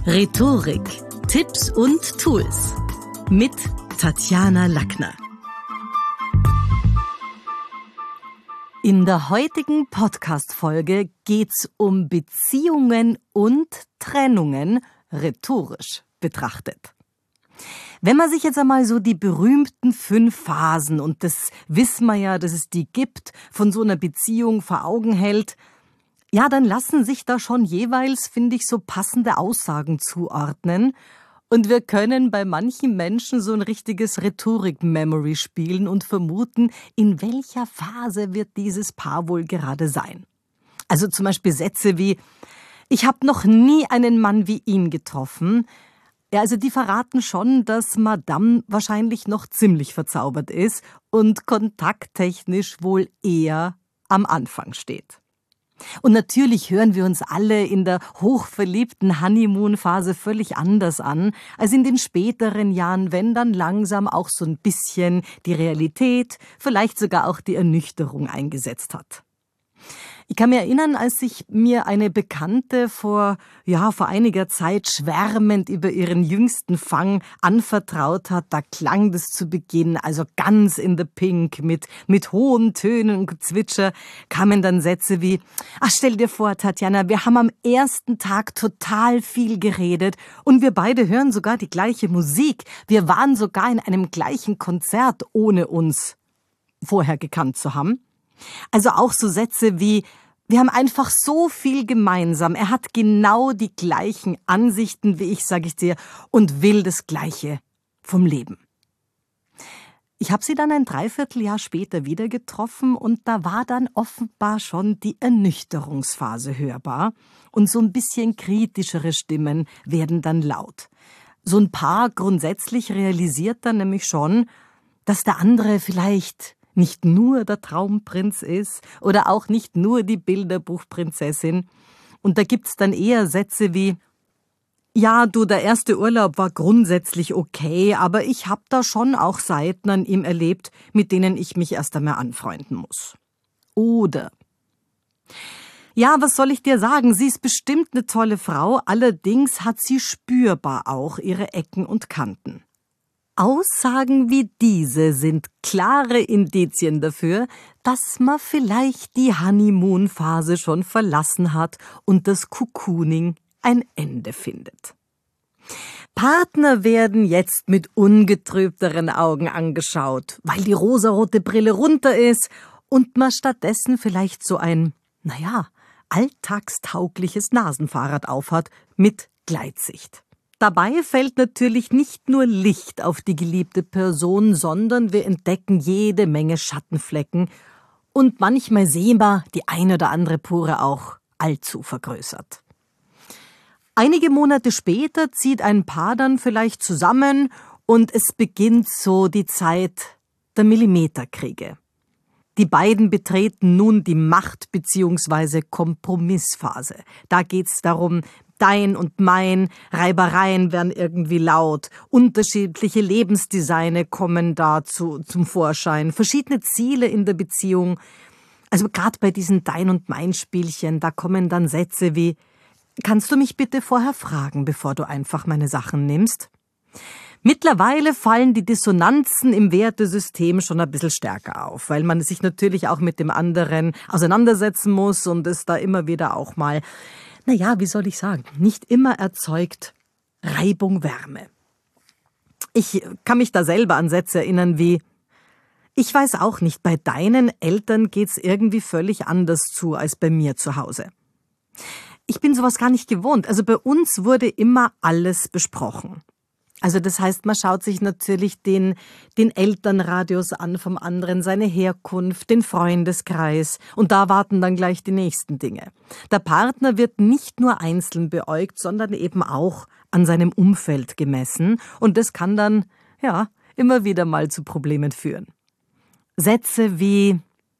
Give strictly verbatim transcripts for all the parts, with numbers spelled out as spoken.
Rhetorik, Tipps und Tools mit Tatjana Lackner. In der heutigen Podcast-Folge geht's um Beziehungen und Trennungen rhetorisch betrachtet. Wenn man sich jetzt einmal so die berühmten fünf Phasen, und das wissen wir ja, dass es die gibt, von so einer Beziehung vor Augen hält, ja, dann lassen sich da schon jeweils, finde ich, so passende Aussagen zuordnen. Und wir können bei manchen Menschen so ein richtiges Rhetorik-Memory spielen und vermuten, in welcher Phase wird dieses Paar wohl gerade sein. Also zum Beispiel Sätze wie, ich habe noch nie einen Mann wie ihn getroffen. Ja, also die verraten schon, dass Madame wahrscheinlich noch ziemlich verzaubert ist und kontakttechnisch wohl eher am Anfang steht. Und natürlich hören wir uns alle in der hochverliebten Honeymoon-Phase völlig anders an, als in den späteren Jahren, wenn dann langsam auch so ein bisschen die Realität, vielleicht sogar auch die Ernüchterung eingesetzt hat. Ich kann mir erinnern, als sich mir eine Bekannte vor, ja, vor einiger Zeit schwärmend über ihren jüngsten Fang anvertraut hat, da klang das zu Beginn also ganz in the pink, mit, mit hohen Tönen und Gezwitscher kamen dann Sätze wie, ach, stell dir vor, Tatjana, wir haben am ersten Tag total viel geredet und wir beide hören sogar die gleiche Musik. Wir waren sogar in einem gleichen Konzert, ohne uns vorher gekannt zu haben. Also auch so Sätze wie, wir haben einfach so viel gemeinsam. Er hat genau die gleichen Ansichten wie ich, sage ich dir, und will das Gleiche vom Leben. Ich habe sie dann ein Dreivierteljahr später wieder getroffen und da war dann offenbar schon die Ernüchterungsphase hörbar und so ein bisschen kritischere Stimmen werden dann laut. So ein Paar grundsätzlich realisiert dann nämlich schon, dass der andere vielleicht nicht nur der Traumprinz ist oder auch nicht nur die Bilderbuchprinzessin. Und da gibt's dann eher Sätze wie, ja, du, der erste Urlaub war grundsätzlich okay, aber ich hab da schon auch Seiten an ihm erlebt, mit denen ich mich erst einmal anfreunden muss. Oder, ja, was soll ich dir sagen, sie ist bestimmt eine tolle Frau, allerdings hat sie spürbar auch ihre Ecken und Kanten. Aussagen wie diese sind klare Indizien dafür, dass man vielleicht die Honeymoon-Phase schon verlassen hat und das Cocooning ein Ende findet. Partner werden jetzt mit ungetrübteren Augen angeschaut, weil die rosarote Brille runter ist und man stattdessen vielleicht so ein, naja, alltagstaugliches Nasenfahrrad aufhat mit Gleitsicht. Dabei fällt natürlich nicht nur Licht auf die geliebte Person, sondern wir entdecken jede Menge Schattenflecken und manchmal sehen wir die eine oder andere Pore auch allzu vergrößert. Einige Monate später zieht ein Paar dann vielleicht zusammen und es beginnt so die Zeit der Millimeterkriege. Die beiden betreten nun die Macht- bzw. Kompromissphase. Da geht's darum, dein und mein, Reibereien werden irgendwie laut, unterschiedliche Lebensdesigne kommen dazu zum Vorschein, verschiedene Ziele in der Beziehung. Also gerade bei diesen Dein- und Mein-Spielchen, da kommen dann Sätze wie, kannst du mich bitte vorher fragen, bevor du einfach meine Sachen nimmst? Mittlerweile fallen die Dissonanzen im Wertesystem schon ein bisschen stärker auf, weil man sich natürlich auch mit dem anderen auseinandersetzen muss und es da immer wieder auch mal, naja, wie soll ich sagen, nicht immer erzeugt Reibung Wärme. Ich kann mich da selber an Sätze erinnern wie, ich weiß auch nicht, bei deinen Eltern geht's irgendwie völlig anders zu als bei mir zu Hause. Ich bin sowas gar nicht gewohnt. Also bei uns wurde immer alles besprochen. Also das heißt, man schaut sich natürlich den, den Elternradius an vom anderen, seine Herkunft, den Freundeskreis und da warten dann gleich die nächsten Dinge. Der Partner wird nicht nur einzeln beäugt, sondern eben auch an seinem Umfeld gemessen und das kann dann, ja, immer wieder mal zu Problemen führen. Sätze wie,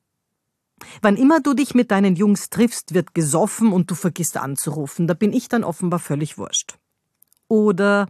wann immer du dich mit deinen Jungs triffst, wird gesoffen und du vergisst anzurufen, da bin ich dann offenbar völlig wurscht. Oder,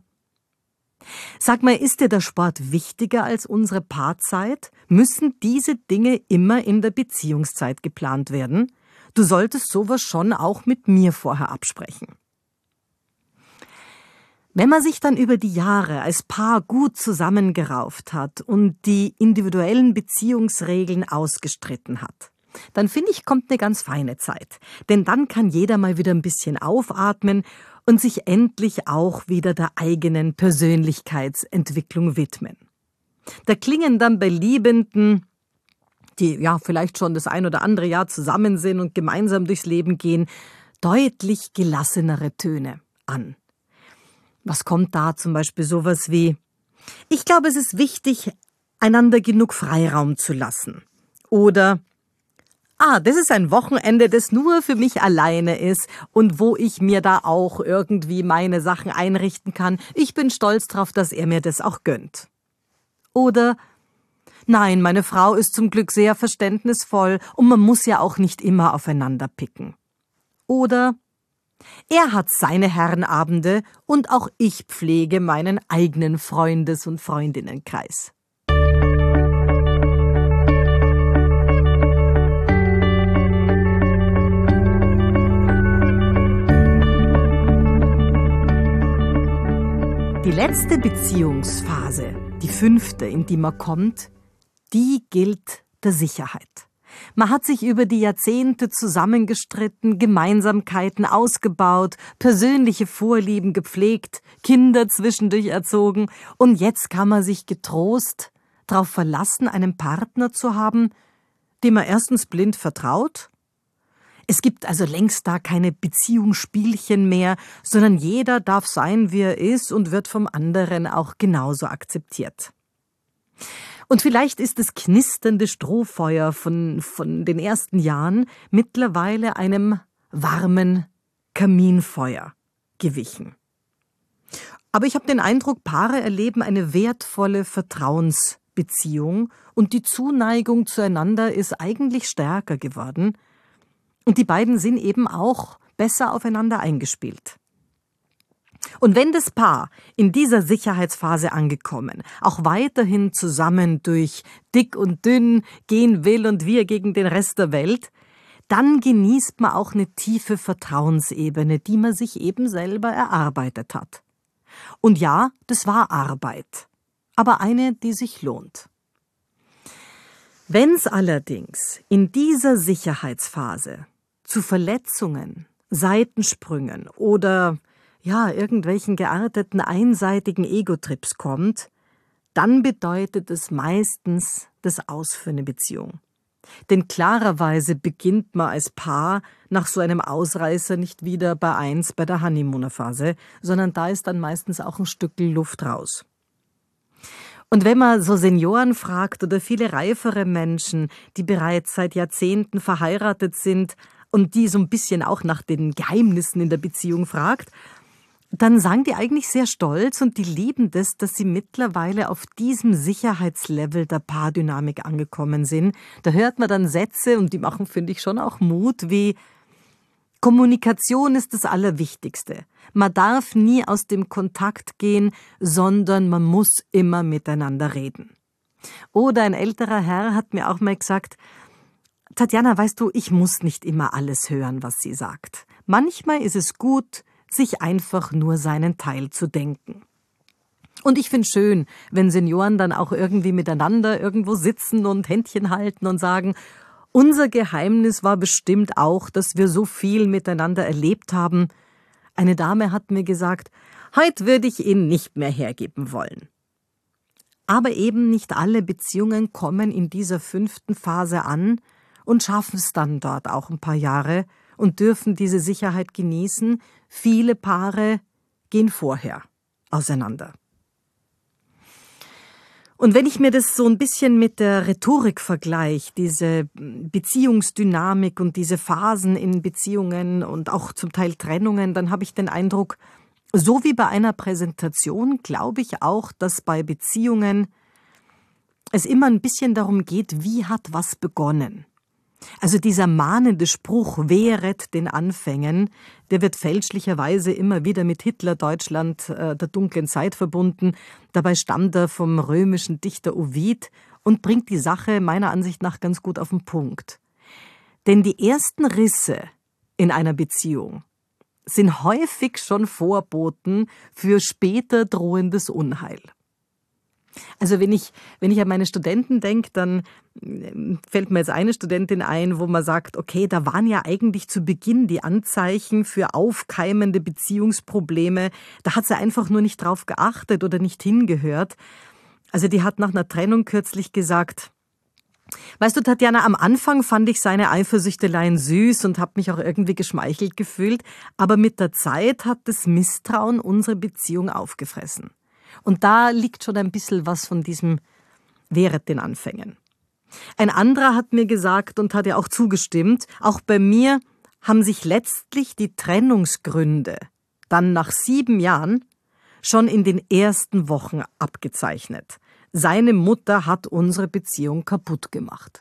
sag mal, ist dir der Sport wichtiger als unsere Paarzeit? Müssen diese Dinge immer in der Beziehungszeit geplant werden? Du solltest sowas schon auch mit mir vorher absprechen. Wenn man sich dann über die Jahre als Paar gut zusammengerauft hat und die individuellen Beziehungsregeln ausgestritten hat, dann finde ich, kommt eine ganz feine Zeit. Denn dann kann jeder mal wieder ein bisschen aufatmen und sich endlich auch wieder der eigenen Persönlichkeitsentwicklung widmen. Da klingen dann bei Liebenden, die ja vielleicht schon das ein oder andere Jahr zusammen sind und gemeinsam durchs Leben gehen, deutlich gelassenere Töne an. Was kommt da zum Beispiel sowas wie: Ich glaube, es ist wichtig, einander genug Freiraum zu lassen. Oder: Ah, das ist ein Wochenende, das nur für mich alleine ist und wo ich mir da auch irgendwie meine Sachen einrichten kann. Ich bin stolz drauf, dass er mir das auch gönnt. Oder: Nein, meine Frau ist zum Glück sehr verständnisvoll und man muss ja auch nicht immer aufeinander picken. Oder: Er hat seine Herrenabende und auch ich pflege meinen eigenen Freundes- und Freundinnenkreis. Die letzte Beziehungsphase, die fünfte, in die man kommt, die gilt der Sicherheit. Man hat sich über die Jahrzehnte zusammengestritten, Gemeinsamkeiten ausgebaut, persönliche Vorlieben gepflegt, Kinder zwischendurch erzogen und jetzt kann man sich getrost darauf verlassen, einen Partner zu haben, dem man erstens blind vertraut. Es gibt also längst da keine Beziehungsspielchen mehr, sondern jeder darf sein, wie er ist und wird vom anderen auch genauso akzeptiert. Und vielleicht ist das knisternde Strohfeuer von, von den ersten Jahren mittlerweile einem warmen Kaminfeuer gewichen. Aber ich habe den Eindruck, Paare erleben eine wertvolle Vertrauensbeziehung und die Zuneigung zueinander ist eigentlich stärker geworden. Und die beiden sind eben auch besser aufeinander eingespielt. Und wenn das Paar in dieser Sicherheitsphase angekommen auch weiterhin zusammen durch dick und dünn gehen will und wir gegen den Rest der Welt, dann genießt man auch eine tiefe Vertrauensebene, die man sich eben selber erarbeitet hat. Und ja, das war Arbeit, aber eine, die sich lohnt. Wenn's allerdings in dieser Sicherheitsphase zu Verletzungen, Seitensprüngen oder ja, irgendwelchen gearteten, einseitigen Ego-Trips kommt, dann bedeutet es meistens das Aus für eine Beziehung. Denn klarerweise beginnt man als Paar nach so einem Ausreißer nicht wieder bei eins bei der Honeymooner-Phase, sondern da ist dann meistens auch ein Stückel Luft raus. Und wenn man so Senioren fragt oder viele reifere Menschen, die bereits seit Jahrzehnten verheiratet sind und die so ein bisschen auch nach den Geheimnissen in der Beziehung fragt, dann sagen die eigentlich sehr stolz und die lieben das, dass sie mittlerweile auf diesem Sicherheitslevel der Paardynamik angekommen sind. Da hört man dann Sätze und die machen, finde ich, schon auch Mut, wie: Kommunikation ist das Allerwichtigste. Man darf nie aus dem Kontakt gehen, sondern man muss immer miteinander reden. Oder ein älterer Herr hat mir auch mal gesagt: Tatjana, weißt du, ich muss nicht immer alles hören, was sie sagt. Manchmal ist es gut, sich einfach nur seinen Teil zu denken. Und ich finde schön, wenn Senioren dann auch irgendwie miteinander irgendwo sitzen und Händchen halten und sagen: Unser Geheimnis war bestimmt auch, dass wir so viel miteinander erlebt haben. Eine Dame hat mir gesagt, heute würde ich ihn nicht mehr hergeben wollen. Aber eben nicht alle Beziehungen kommen in dieser fünften Phase an und schaffen es dann dort auch ein paar Jahre und dürfen diese Sicherheit genießen. Viele Paare gehen vorher auseinander. Und wenn ich mir das so ein bisschen mit der Rhetorik vergleiche, diese Beziehungsdynamik und diese Phasen in Beziehungen und auch zum Teil Trennungen, dann habe ich den Eindruck, so wie bei einer Präsentation, glaube ich auch, dass bei Beziehungen es immer ein bisschen darum geht, wie hat was begonnen. Also dieser mahnende Spruch, wehret den Anfängen, der wird fälschlicherweise immer wieder mit Hitler-Deutschland äh, der dunklen Zeit verbunden. Dabei stammt er vom römischen Dichter Ovid und bringt die Sache meiner Ansicht nach ganz gut auf den Punkt. Denn die ersten Risse in einer Beziehung, sind häufig schon Vorboten für später drohendes Unheil. Also wenn ich, wenn ich an meine Studenten denke, dann fällt mir jetzt eine Studentin ein, wo man sagt, okay, da waren ja eigentlich zu Beginn die Anzeichen für aufkeimende Beziehungsprobleme. Da hat sie einfach nur nicht drauf geachtet oder nicht hingehört. Also die hat nach einer Trennung kürzlich gesagt, weißt du, Tatjana, am Anfang fand ich seine Eifersüchteleien süß und habe mich auch irgendwie geschmeichelt gefühlt, aber mit der Zeit hat das Misstrauen unsere Beziehung aufgefressen. Und da liegt schon ein bisschen was von diesem während den Anfängen. Ein anderer hat mir gesagt und hat ja auch zugestimmt, auch bei mir haben sich letztlich die Trennungsgründe dann nach sieben Jahren schon in den ersten Wochen abgezeichnet. Seine Mutter hat unsere Beziehung kaputt gemacht.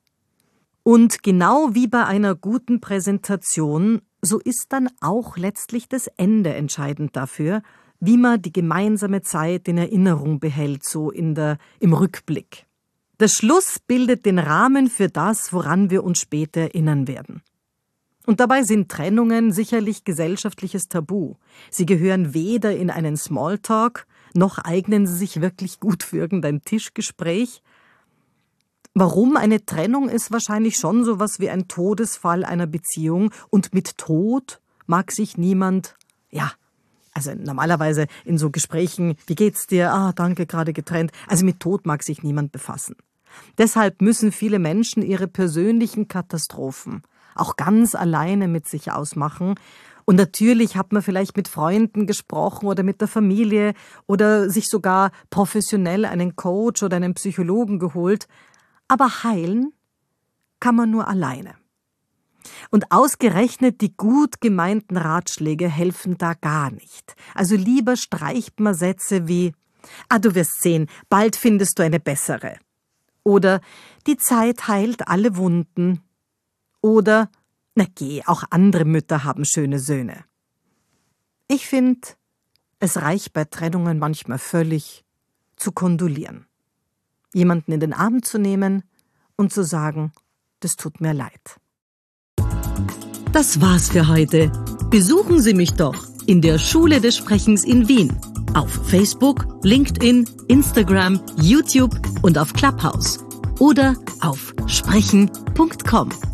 Und genau wie bei einer guten Präsentation, so ist dann auch letztlich das Ende entscheidend dafür, wie man die gemeinsame Zeit in Erinnerung behält, so in der, im Rückblick. Der Schluss bildet den Rahmen für das, woran wir uns später erinnern werden. Und dabei sind Trennungen sicherlich gesellschaftliches Tabu. Sie gehören weder in einen Smalltalk, noch eignen sie sich wirklich gut für irgendein Tischgespräch. Warum? Eine Trennung ist wahrscheinlich schon sowas wie ein Todesfall einer Beziehung. Und mit Tod mag sich niemand, ja, also normalerweise in so Gesprächen, wie geht's dir? Ah, danke, gerade getrennt. Also mit Tod mag sich niemand befassen. Deshalb müssen viele Menschen ihre persönlichen Katastrophen auch ganz alleine mit sich ausmachen. Und natürlich hat man vielleicht mit Freunden gesprochen oder mit der Familie oder sich sogar professionell einen Coach oder einen Psychologen geholt. Aber heilen kann man nur alleine. Und ausgerechnet die gut gemeinten Ratschläge helfen da gar nicht. Also lieber streicht man Sätze wie, ah, du wirst sehen, bald findest du eine bessere. Oder die Zeit heilt alle Wunden. Oder, na geh, auch andere Mütter haben schöne Söhne. Ich finde, es reicht bei Trennungen manchmal völlig zu kondolieren. Jemanden in den Arm zu nehmen und zu sagen, das tut mir leid. Das war's für heute. Besuchen Sie mich doch in der Schule des Sprechens in Wien. Auf Facebook, LinkedIn, Instagram, YouTube und auf Clubhouse. Oder auf sprechen punkt com.